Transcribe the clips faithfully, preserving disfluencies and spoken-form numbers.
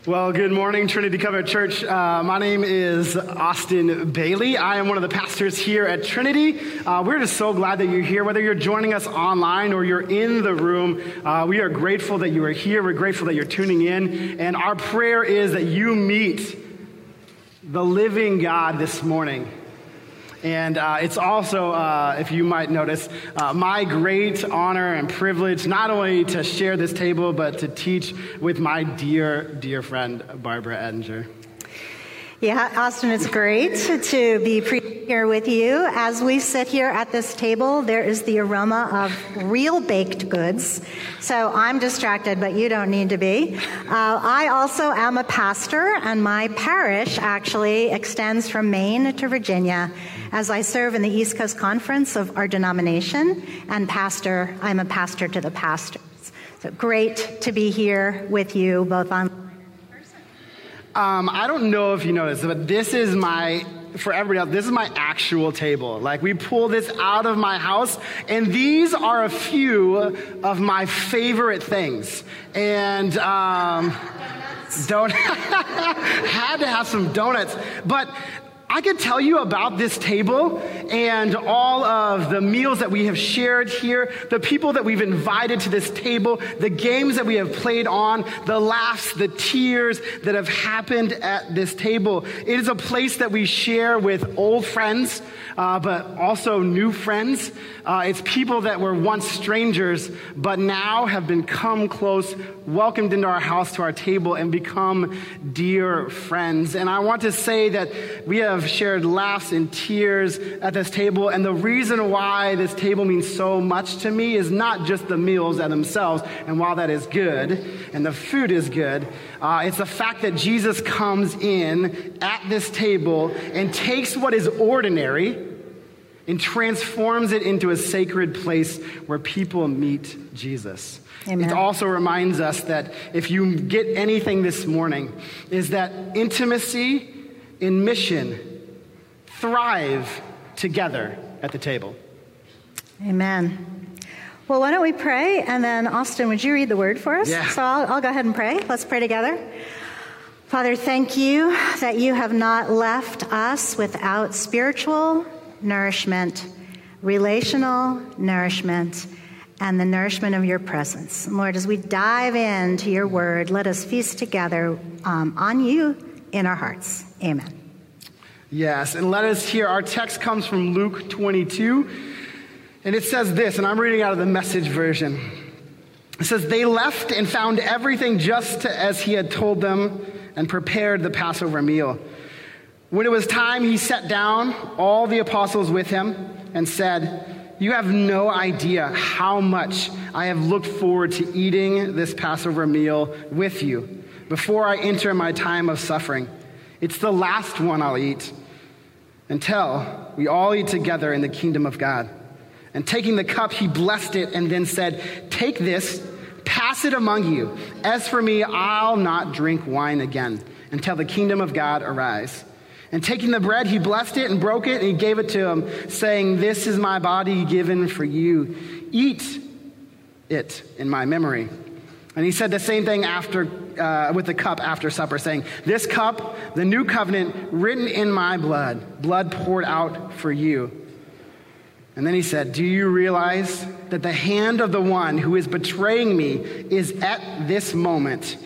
Well, good morning, Trinity Covenant Church. Uh, my name is Austin Bailey. I am one of the pastors here at Trinity. Uh, we're just so glad that you're here, whether you're joining us online or you're in the room. Uh, we are grateful that you are here. We're grateful that you're tuning in. And our prayer is that you meet the living God this morning. And uh, it's also, uh, if you might notice, uh, my great honor and privilege not only to share this table, but to teach with my dear, dear friend, Barbara Ettinger. Yeah, Austin, it's great to be preaching here with you. As we sit here at this table, there is the aroma of real baked goods. So I'm distracted, but you don't need to be. Uh, I also am a pastor, and my parish actually extends from Maine to Virginia, as I serve in the East Coast Conference of our denomination, and pastor, I'm a pastor to the pastors. So great to be here with you, both on Um, I don't know if you noticed, but this is my, for everybody else, this is my actual table. Like, we pull this out of my house, and these are a few of my favorite things. And, um, don't, had to have some donuts. But I could tell you about this table and all of the meals that we have shared here, the people that we've invited to this table, the games that we have played on, the laughs, the tears that have happened at this table. It is a place that we share with old friends, uh, but also new friends. Uh, it's people that were once strangers, but now have become close, welcomed into our house, to our table, and become dear friends. And I want to say that we have shared laughs and tears at this table, and the reason why this table means so much to me is not just the meals at themselves, and while that is good, and the food is good, uh, it's the fact that Jesus comes in at this table and takes what is ordinary and transforms it into a sacred place where people meet Jesus. Amen. It also reminds us that if you get anything this morning, is that intimacy and mission thrive together at the table. Amen. Well, why don't we pray, and then Austin, would you read the word for us? Yeah. So I'll, I'll go ahead and pray. Let's pray together. Father, thank you that you have not left us without spiritual nourishment, relational nourishment, and the nourishment of your presence. Lord, as we dive into your word, let us feast together um, on you in our hearts. Amen. Yes, and let us hear. Our text comes from Luke twenty-two, and it says this, and I'm reading out of the Message version. It says, "They left and found everything just as he had told them and prepared the Passover meal. When it was time, he sat down, all the apostles with him, and said, 'You have no idea how much I have looked forward to eating this Passover meal with you before I enter my time of suffering. It's the last one I'll eat until we all eat together in the kingdom of God.' And taking the cup, he blessed it and then said, 'Take this, pass it among you. As for me, I'll not drink wine again until the kingdom of God arise.' And taking the bread, he blessed it and broke it, and he gave it to them, saying, 'This is my body given for you. Eat it in my memory.' And he said the same thing after uh, with the cup after supper, saying, 'This cup, the new covenant, written in my blood, blood poured out for you.' And then he said, 'Do you realize that the hand of the one who is betraying me is at this moment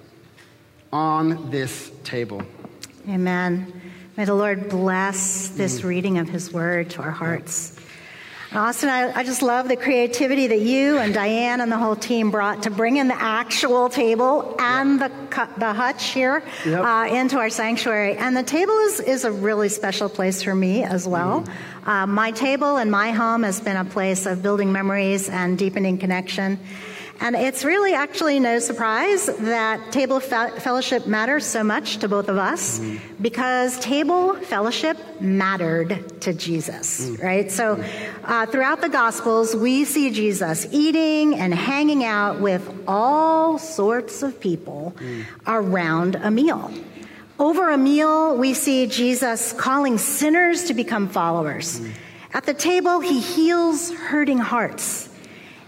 on this table?'" Amen. May the Lord bless this mm. reading of his word to our hearts. Austin, I, I just love the creativity that you and Diane and the whole team brought to bring in the actual table and yep. the the hutch here yep. uh, into our sanctuary. And the table is, is a really special place for me as well. Mm. Uh, my table in my home has been a place of building memories and deepening connection. And it's really actually no surprise that table fe- fellowship matters so much to both of us mm. because table fellowship mattered to Jesus, mm. right? So uh, throughout the Gospels, we see Jesus eating and hanging out with all sorts of people mm. around a meal. Over a meal, we see Jesus calling sinners to become followers. Mm. At the table, he heals hurting hearts.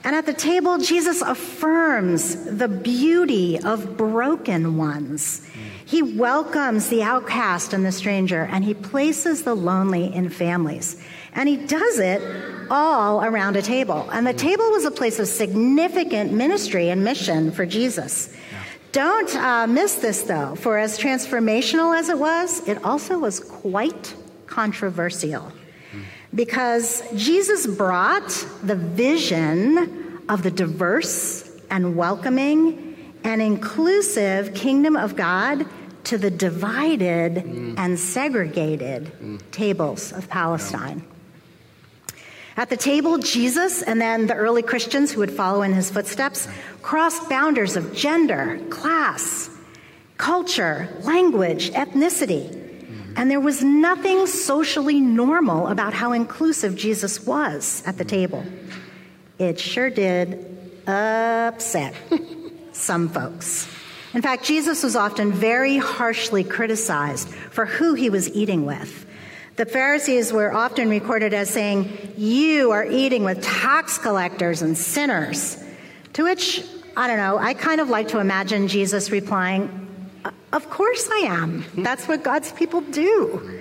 And at the table, Jesus affirms the beauty of broken ones. He welcomes the outcast and the stranger, and he places the lonely in families. And he does it all around a table. And the table was a place of significant ministry and mission for Jesus. Yeah. Don't uh, miss this, though, for as transformational as it was, it also was quite controversial. Because Jesus brought the vision of the diverse and welcoming and inclusive kingdom of God to the divided mm. and segregated mm. tables of Palestine. Yeah. At the table, Jesus and then the early Christians who would follow in his footsteps crossed boundaries of gender, class, culture, language, ethnicity. And there was nothing socially normal about how inclusive Jesus was at the table. It sure did upset some folks. In fact, Jesus was often very harshly criticized for who he was eating with. The Pharisees were often recorded as saying, "You are eating with tax collectors and sinners." To which, I don't know, I kind of like to imagine Jesus replying, "Of course I am. That's what God's people do."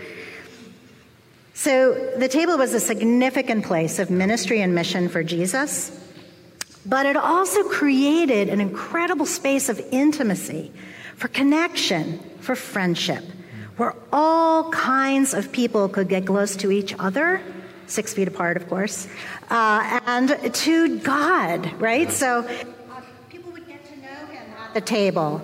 So the table was a significant place of ministry and mission for Jesus, but it also created an incredible space of intimacy, for connection, for friendship, where all kinds of people could get close to each other, six feet apart, of course, uh, and to God, right? So uh, people would get to know him at the table.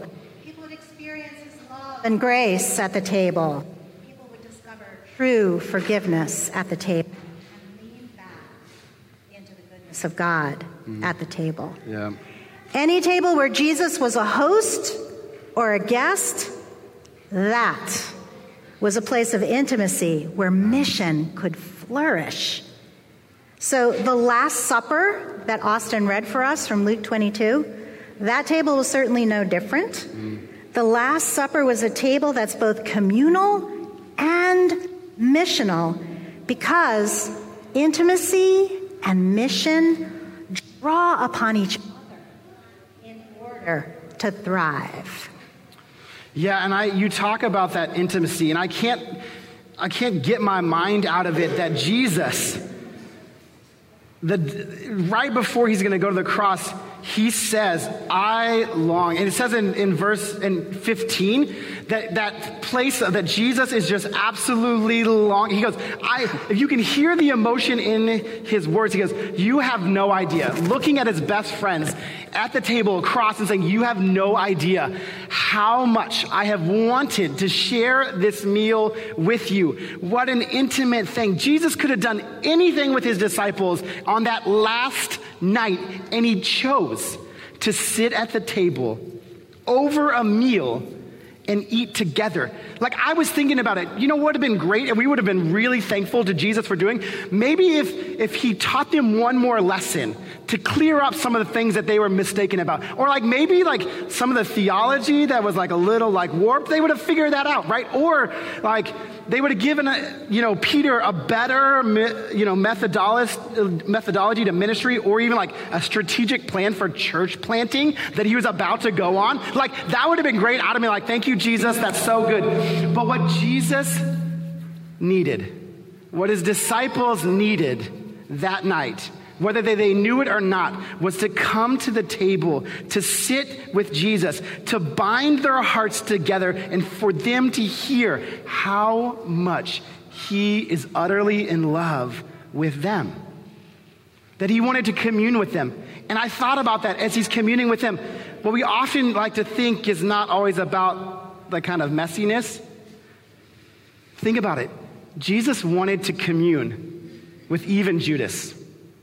And grace at the table. People would discover true forgiveness at the table and lean back into the goodness of God mm. at the table. Yeah. Any table where Jesus was a host or a guest, that was a place of intimacy where mission could flourish. So the Last Supper that Austin read for us from Luke twenty-two, that table was certainly no different. Mm. The Last Supper was a table that's both communal and missional because intimacy and mission draw upon each other in order to thrive. Yeah, and I you talk about that intimacy, and I can't I can't get my mind out of it that Jesus, the right before he's going to go to the cross, he says, "I long," and it says in, in verse in fifteen that that place that Jesus is just absolutely long. He goes, "I." If you can hear the emotion in his words, he goes, "You have no idea." Looking at his best friends at the table across and saying, "You have no idea how much I have wanted to share this meal with you." What an intimate thing. Jesus could have done anything with his disciples on that last night, and he chose to sit at the table over a meal and eat together. Like, I was thinking about it. You know what would have been great, and we would have been really thankful to Jesus for doing? Maybe if, if he taught them one more lesson to clear up some of the things that they were mistaken about. Or like maybe like some of the theology that was like a little like warped, they would have figured that out, right? Or like they would have given, a, you know, Peter a better, you know, methodology, methodology to ministry, or even like a strategic plan for church planting that he was about to go on. Like, that would have been great. I'd have been like, "Thank you, Jesus. That's so good." But what Jesus needed, what his disciples needed that night, whether they, they knew it or not, was to come to the table, to sit with Jesus, to bind their hearts together, and for them to hear how much he is utterly in love with them. That he wanted to commune with them. And I thought about that as he's communing with them. What we often like to think is not always about the kind of messiness. Think about it. Jesus wanted to commune with even Judas.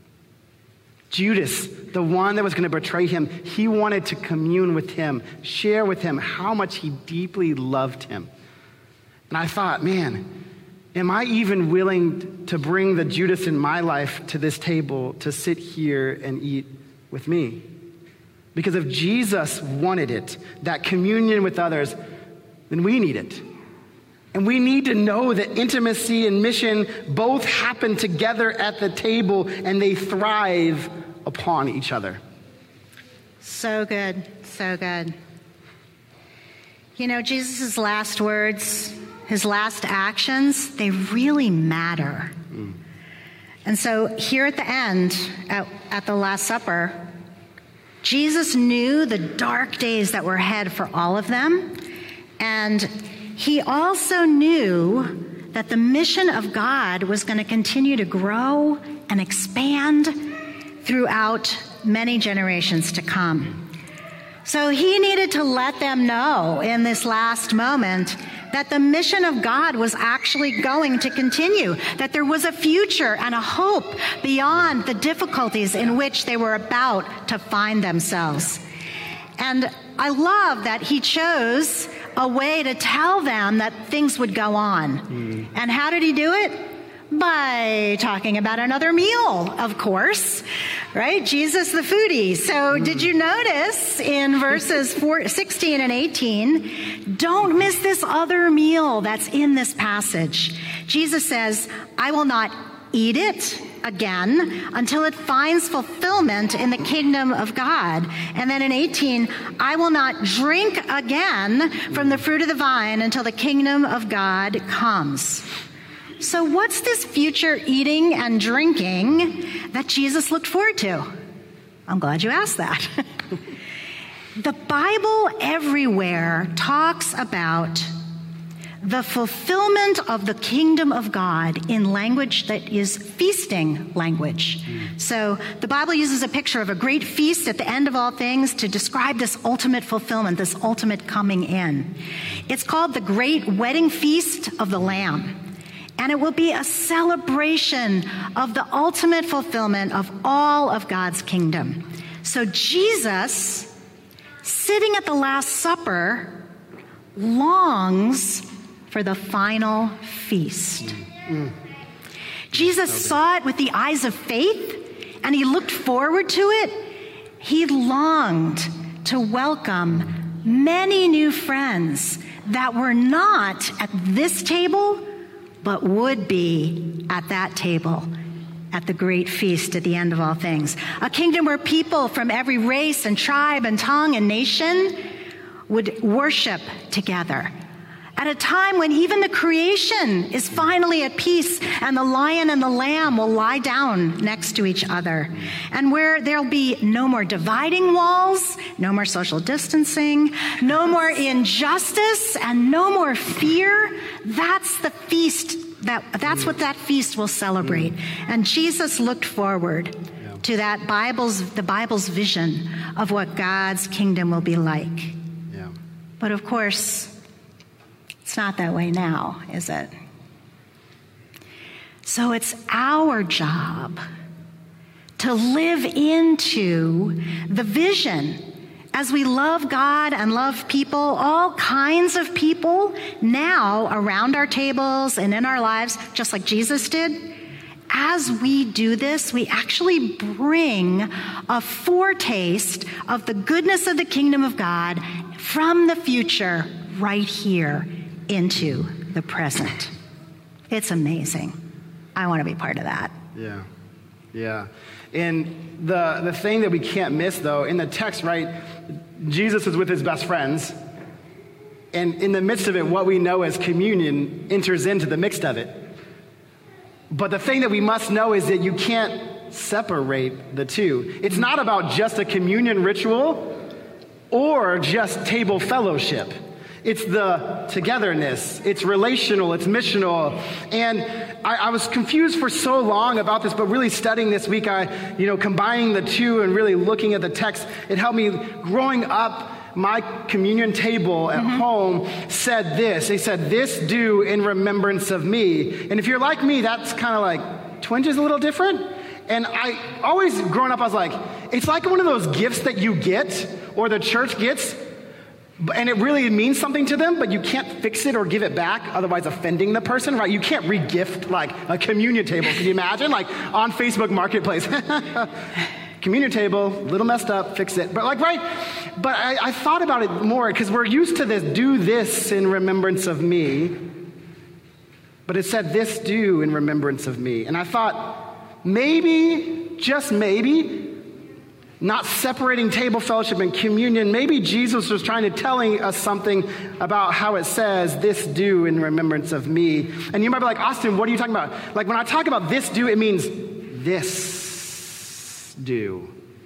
Judas, the one that was going to betray him, he wanted to commune with him, share with him how much he deeply loved him. And I thought, man, am I even willing to bring the Judas in my life to this table to sit here and eat with me? Because if Jesus wanted it, that communion with others, then we need it. And we need to know that intimacy and mission both happen together at the table, and they thrive upon each other. So good, so good. You know, Jesus' last words, his last actions, they really matter. Mm. And so here at the end, at, at the Last Supper, Jesus knew the dark days that were ahead for all of them. And he also knew that the mission of God was going to continue to grow and expand throughout many generations to come. So he needed to let them know in this last moment that the mission of God was actually going to continue, that there was a future and a hope beyond the difficulties in which they were about to find themselves. And I love that he chose a way to tell them that things would go on. Mm. And how did he do it? By talking about another meal, of course, right? Jesus the foodie. So mm. did you notice in verses four, sixteen and eighteen, don't miss this other meal that's in this passage. Jesus says, I will not eat it again until it finds fulfillment in the kingdom of God. And then in eighteen, I will not drink again from the fruit of the vine until the kingdom of God comes. So what's this future eating and drinking that Jesus looked forward to? I'm glad you asked that. The Bible everywhere talks about the fulfillment of the kingdom of God in language that is feasting language. Mm. So the Bible uses a picture of a great feast at the end of all things to describe this ultimate fulfillment, this ultimate coming in. It's called the Great Wedding Feast of the Lamb. And it will be a celebration of the ultimate fulfillment of all of God's kingdom. So Jesus, sitting at the Last Supper, longs for the final feast. Mm. Jesus okay. saw it with the eyes of faith, and he looked forward to it. He longed to welcome many new friends that were not at this table, but would be at that table at the great feast at the end of all things. A kingdom where people from every race and tribe and tongue and nation would worship together. At a time when even the creation is finally at peace and the lion and the lamb will lie down next to each other. And where there'll be no more dividing walls, no more social distancing, no more injustice, and no more fear. That's the feast, that, that's what that feast will celebrate. And Jesus looked forward yeah. to that Bible's, the Bible's vision of what God's kingdom will be like. Yeah. But of course, it's not that way now, is it? So it's our job to live into the vision as we love God and love people, all kinds of people, now around our tables and in our lives, just like Jesus did. As we do this, we actually bring a foretaste of the goodness of the kingdom of God from the future right here into the present. It's amazing. I want to be part of that. Yeah. Yeah. And the the thing that we can't miss, though, in the text, right, Jesus is with his best friends. And in the midst of it, what we know as communion enters into the mix of it. But the thing that we must know is that you can't separate the two. It's not about just a communion ritual or just table fellowship. It's the togetherness, it's relational, it's missional. And I, I was confused for so long about this, but really studying this week, I, you know, combining the two and really looking at the text, it helped me. Growing up, my communion table at mm-hmm. home said this. They said, "This do in remembrance of me." And if you're like me, that's kind of like, twinges a little different. And I always, growing up, I was like, it's like one of those gifts that you get or the church gets, and it really means something to them, but you can't fix it or give it back, otherwise offending the person, right? You can't re-gift like a communion table. Can you imagine? Like on Facebook Marketplace. Communion table, a little messed up, fix it. But like, right? But I, I thought about it more because we're used to this, do this in remembrance of me. But it said, this do in remembrance of me. And I thought, maybe, just maybe, not separating table fellowship and communion. Maybe Jesus was trying to telling us something about how it says, this do in remembrance of me. And you might be like, Austin, what are you talking about? Like when I talk about this do, it means this do.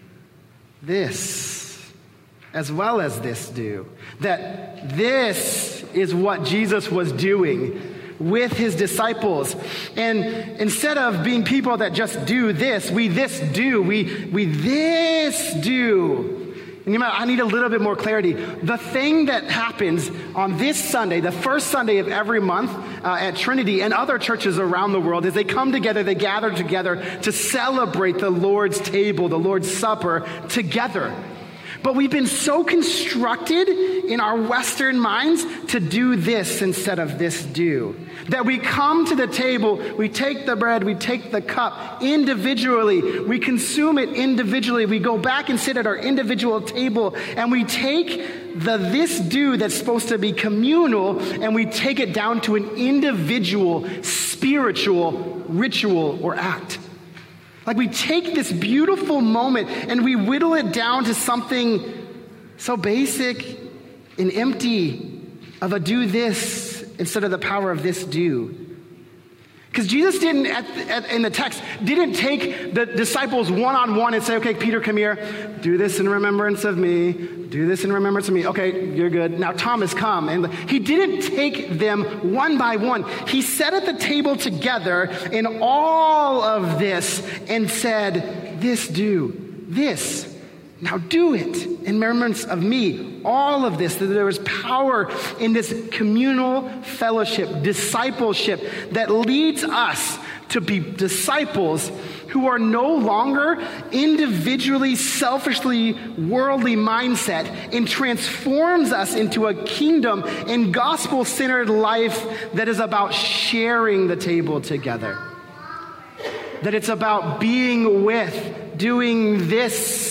This, as well as this do. That this is what Jesus was doing with his disciples. And instead of being people that just do this, we this do, we we this do. And you might, I need a little bit more clarity. The thing that happens on this Sunday, the first Sunday of every month uh, at Trinity and other churches around the world, is they come together, they gather together to celebrate the Lord's table, the Lord's Supper together. But we've been so constructed in our Western minds to do this instead of this do. That we come to the table, we take the bread, we take the cup individually, we consume it individually, we go back and sit at our individual table, and we take the this do that's supposed to be communal, and we take it down to an individual, spiritual ritual or act. Like we take this beautiful moment and we whittle it down to something so basic and empty of a do this instead of the power of this do. Because Jesus didn't, at, at, in the text, didn't take the disciples one-on-one and say, okay, Peter, come here. Do this in remembrance of me. Do this in remembrance of me. Okay, you're good. Now Thomas, come. And he didn't take them one by one. He sat at the table together in all of this and said, this do, this. Now do it in remembrance of me. All of this, that there was power in this communal fellowship, discipleship that leads us to be disciples who are no longer individually, selfishly, worldly mindset, and transforms us into a kingdom and gospel-centered life that is about sharing the table together. That it's about being with, doing this,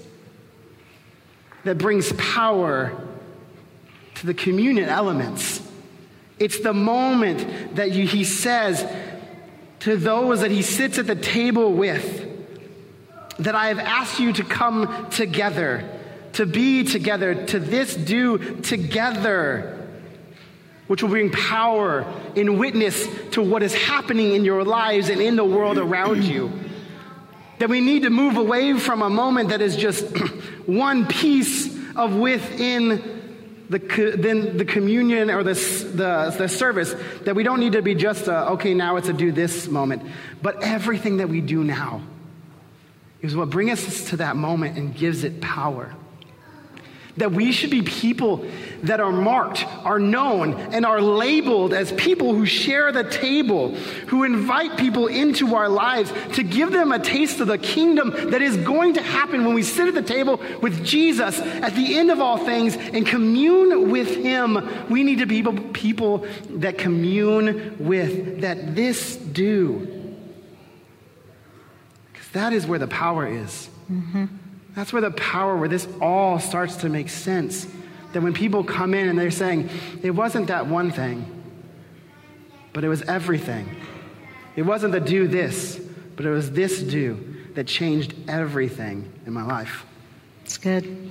that brings power to the communion elements. It's the moment that you, he says to those that he sits at the table with, that I have asked you to come together, to be together, to this do together, which will bring power and witness to what is happening in your lives and in the world around you. That we need to move away from a moment that is just one piece of within the then the communion or the, the the service. That we don't need to be just a, okay, now it's a do this moment. But everything that we do now is what brings us to that moment and gives it power. That we should be people that are marked, are known, and are labeled as people who share the table, who invite people into our lives to give them a taste of the kingdom that is going to happen when we sit at the table with Jesus at the end of all things and commune with him. We need to be people that commune with, that this do. Because that is where the power is. Mm-hmm. That's where the power, where this all starts to make sense. That when people come in and they're saying, it wasn't that one thing, but it was everything. It wasn't the do this, but it was this do that changed everything in my life. It's good.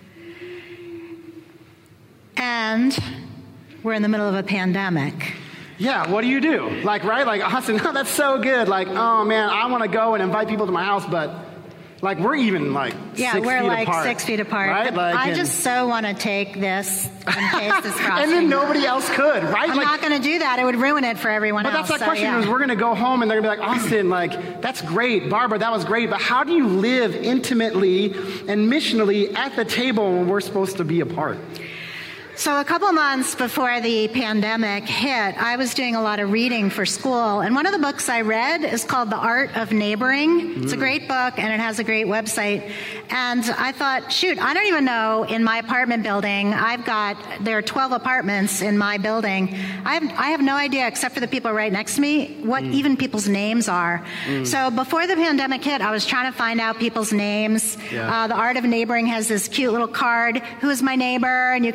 And we're in the middle of a pandemic. Yeah, what do you do? Like, right? Like, Austin, oh, that's so good. Like, oh man, I want to go and invite people to my house, but like we're even like yeah, six we're feet like apart, six feet apart. right? Like, I and, just so want to take this and taste this frosting. and then nobody else could, right? I'm like, not going to do that. It would ruin it for everyone but else. But that's that so, question: yeah. is we're going to go home and they're going to be like, Austin, like that's great, Barbara, that was great, but how do you live intimately and missionally at the table when we're supposed to be apart? So a couple months before the pandemic hit, I was doing a lot of reading for school. And one of the books I read is called The Art of Neighboring. Mm. It's a great book, and it has a great website. And I thought, shoot, I don't even know in my apartment building, I've got, there are twelve apartments in my building. I have, I have no idea, except for the people right next to me, what mm. even people's names are. Mm. So before the pandemic hit, I was trying to find out people's names. Yeah. Uh, the Art of Neighboring has this cute little card, who is my neighbor? And you can, you know,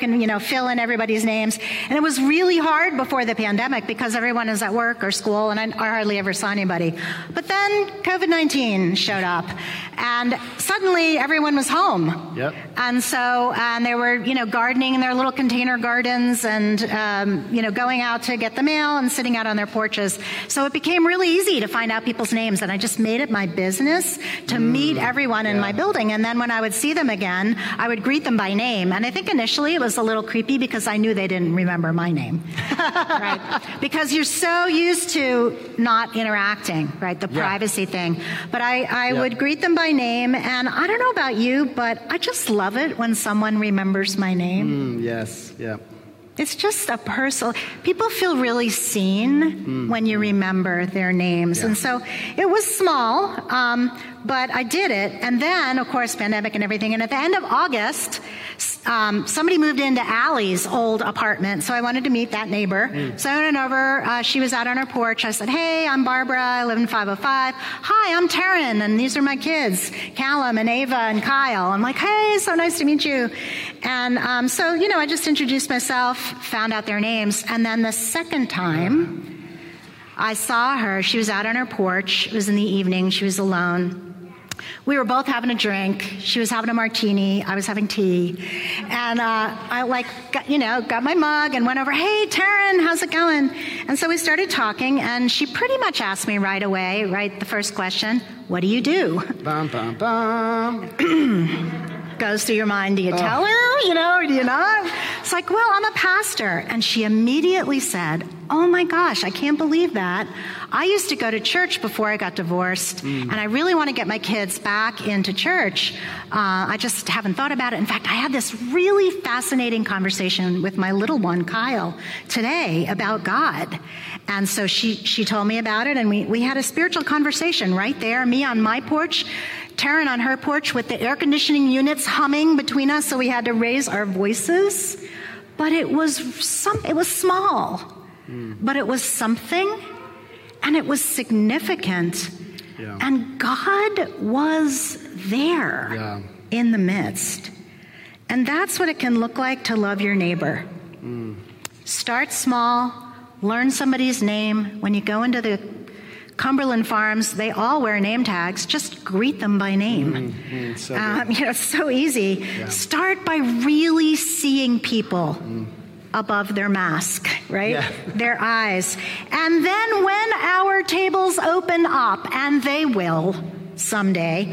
fill in everybody's names. And it was really hard before the pandemic because everyone is at work or school, and I, I hardly ever saw anybody. But then COVID nineteen showed up, and suddenly everyone was home. Yep. And so, and they were, you know, gardening in their little container gardens, and, um, you know, going out to get the mail and sitting out on their porches. So it became really easy to find out people's names, and I just made it my business to mm, meet everyone in yeah. my building. And then when I would see them again, I would greet them by name. And I think initially it was a little creepy because I knew they didn't remember my name. Right? Because you're so used to not interacting, right? The yeah. privacy thing. But I, I yeah. would greet them by name, and I don't know about you, but I just love it when someone remembers my name. Mm, yes, yeah. It's just a personal, people feel really seen mm. when you remember their names. Yeah. And so it was small, um, but I did it. And then, of course, pandemic and everything. And at the end of August, um, somebody moved into Allie's old apartment. So I wanted to meet that neighbor. Mm. So I went over. Uh, she was out on her porch. I said, hey, I'm Barbara. I live in five oh five. Hi, I'm Taryn. And these are my kids, Callum and Ava and Kyle. I'm like, hey, so nice to meet you. And um, so, you know, I just introduced myself, found out their names. And then the second time I saw her, she was out on her porch. It was in the evening. She was alone. We were both having a drink. She was having a martini. I was having tea. And uh, I, like, got, you know, got my mug and went over, hey, Taryn, how's it going? And so we started talking, and she pretty much asked me right away, right, the first question, what do you do? Bum, bum, bum. Goes through your mind, do you tell her, you know, or do you not? It's like, well, I'm a pastor. And she immediately said, oh my gosh, I can't believe that. I used to go to church before I got divorced, mm. and I really want to get my kids back into church. Uh, I just haven't thought about it. In fact, I had this really fascinating conversation with my little one, Kyle, today about God. And so she, she told me about it, and we, we had a spiritual conversation right there, me on my porch, Taryn on her porch with the air conditioning units humming between us, so we had to raise our voices. But it was some, it was small, mm. but it was something, and it was significant. Yeah. And God was there yeah. in the midst. And that's what it can look like to love your neighbor. Mm. Start small, learn somebody's name. When you go into the Cumberland Farms, they all wear name tags. Just greet them by name. Mm-hmm. So um, you know, it's so easy. Yeah. Start by really seeing people mm. above their mask, right? Yeah. Their eyes. And then when our tables open up, and they will someday,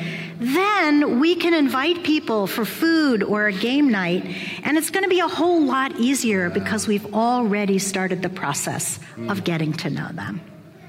then we can invite people for food or a game night. And it's going to be a whole lot easier because we've already started the process mm. of getting to know them.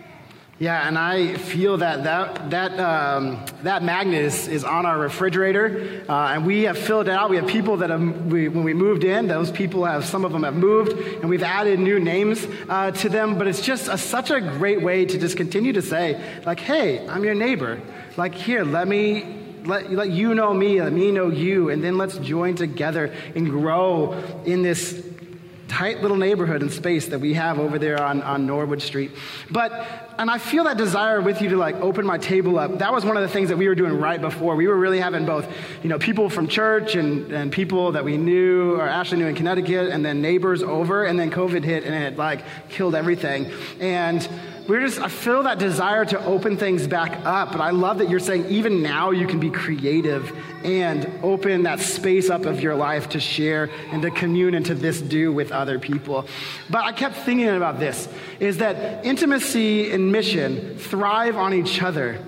Yeah, and I feel that that that um, that magnet is, is on our refrigerator, uh, and we have filled it out. We have people that have, we, when we moved in, those people have, some of them have moved, and we've added new names uh, to them. But it's just a, such a great way to just continue to say, like, hey, I'm your neighbor. Like, here, let me let let you know me, let me know you, and then let's join together and grow in this tight little neighborhood and space that we have over there on, on Norwood Street. But, and I feel that desire with you to like open my table up. That was one of the things that we were doing right before. We were really having both, you know, people from church and, and people that we knew or Ashley knew in Connecticut, and then neighbors over, and then COVID hit and it like killed everything. And we're just, I feel that desire to open things back up. But I love that you're saying even now you can be creative and open that space up of your life to share and to commune and to this do with other people. But I kept thinking about this, is that intimacy and mission thrive on each other.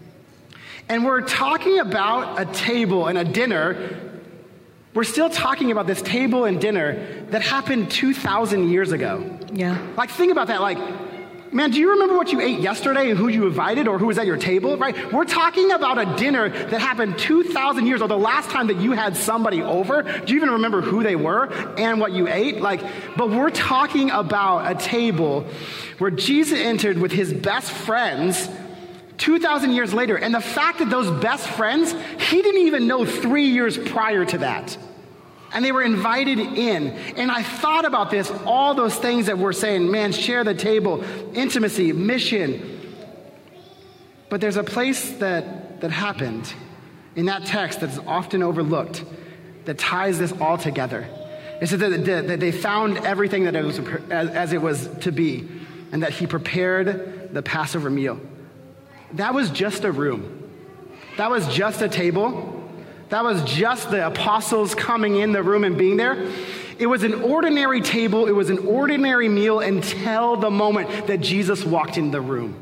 And we're talking about a table and a dinner. We're still talking about this table and dinner that happened two thousand years ago. Yeah. Like, think about that. Like, man, do you remember what you ate yesterday and who you invited or who was at your table, right? We're talking about a dinner that happened two thousand years, or the last time that you had somebody over. Do you even remember who they were and what you ate? Like, but we're talking about a table where Jesus entered with his best friends two thousand years later. And the fact that those best friends, he didn't even know three years prior to that. And they were invited in. And I thought about this, all those things that we're saying, man, share the table, intimacy, mission. But there's a place that, that happened in that text that's often overlooked that ties this all together. It said that, that they found everything that it was as, as it was to be, and that he prepared the Passover meal. That was just a room. That was just a table. That was just the apostles coming in the room and being there. It was an ordinary table. It was an ordinary meal until the moment that Jesus walked in the room.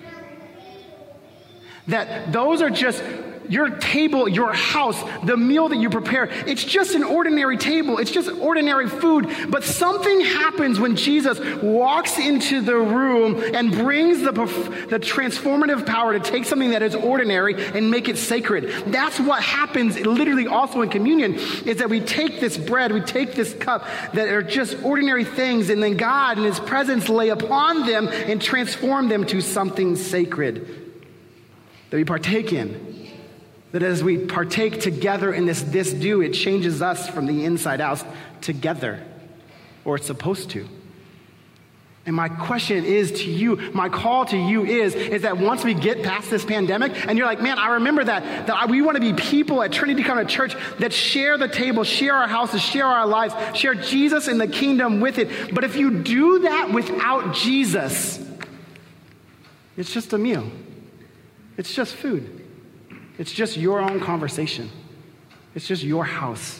That those are just your table, your house, the meal that you prepare. It's just an ordinary table. It's just ordinary food. But something happens when Jesus walks into the room and brings the, the transformative power to take something that is ordinary and make it sacred. That's what happens literally also in communion, is that we take this bread, we take this cup that are just ordinary things, and then God and his presence lay upon them and transform them to something sacred that we partake in. That as we partake together in this this do, it changes us from the inside out together, or it's supposed to. And my question is to you, my call to you is, is that once we get past this pandemic, and you're like, man, I remember that, that we want to be people at Trinity Covenant Church that share the table, share our houses, share our lives, share Jesus and the kingdom with it. But if you do that without Jesus, it's just a meal. It's just food. It's just your own conversation. It's just your house.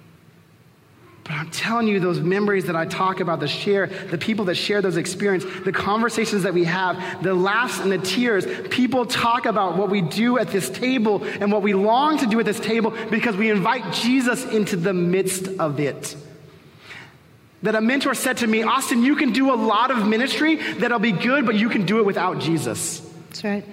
But I'm telling you, those memories that I talk about, the share, the people that share those experiences, the conversations that we have, the laughs and the tears, people talk about what we do at this table and what we long to do at this table because we invite Jesus into the midst of it. That a mentor said to me, Austin, you can do a lot of ministry that'll be good, but you can do it without Jesus. That's right.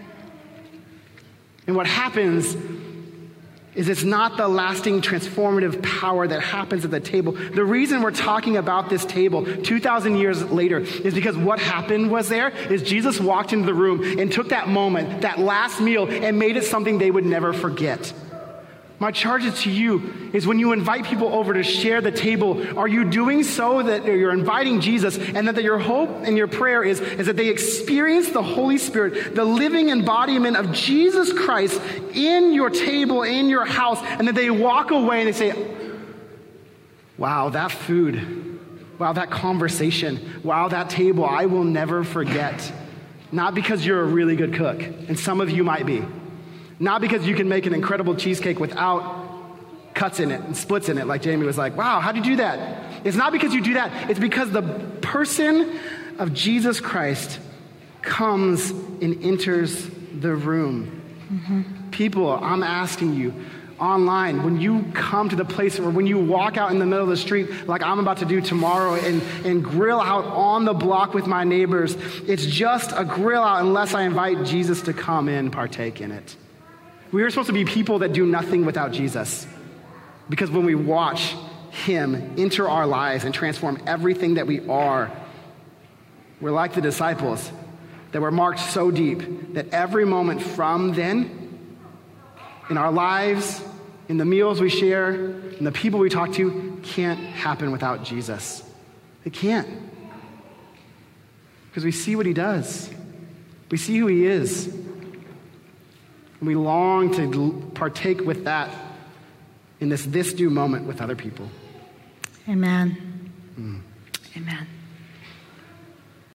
And what happens is it's not the lasting transformative power that happens at the table. The reason we're talking about this table two thousand years later is because what happened was there is Jesus walked into the room and took that moment, that last meal, and made it something they would never forget. My charge to you is when you invite people over to share the table, are you doing so that you're inviting Jesus, and that your hope and your prayer is, is that they experience the Holy Spirit, the living embodiment of Jesus Christ in your table, in your house, and that they walk away and they say, wow, that food, wow, that conversation, wow, that table, I will never forget. Not because you're a really good cook, and some of you might be. Not because you can make an incredible cheesecake without cuts in it and splits in it, like Jamie was like, wow, how'd you do that? It's not because you do that. It's because the person of Jesus Christ comes and enters the room. Mm-hmm. People, I'm asking you, online, when you come to the place or when you walk out in the middle of the street like I'm about to do tomorrow and, and grill out on the block with my neighbors, it's just a grill out unless I invite Jesus to come in and partake in it. We are supposed to be people that do nothing without Jesus. Because when we watch him enter our lives and transform everything that we are, we're like the disciples that were marked so deep that every moment from then, in our lives, in the meals we share, in the people we talk to, can't happen without Jesus. It can't. Because we see what he does. We see who he is. And we long to partake with that in this this do moment with other people. Amen. Mm. Amen.